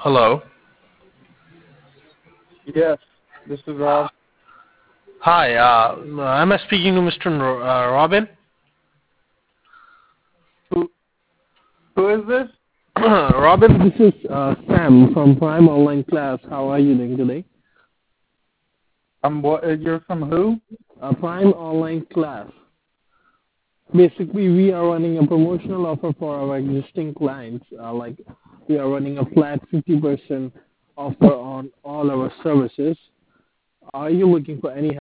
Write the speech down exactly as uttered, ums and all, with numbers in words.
Hello. Yes, this is Rob. Hi. Uh, am I speaking to Mister N- uh, Robin? Who who is this? Robin, this is uh, Sam from Prime Online Class. How are you doing today? Um, what? uh, You're from who? Uh, Prime Online Class. Basically, we are running a promotional offer for our existing clients. Uh, like, we are running a flat fifty percent offer on all our services. Are you looking for any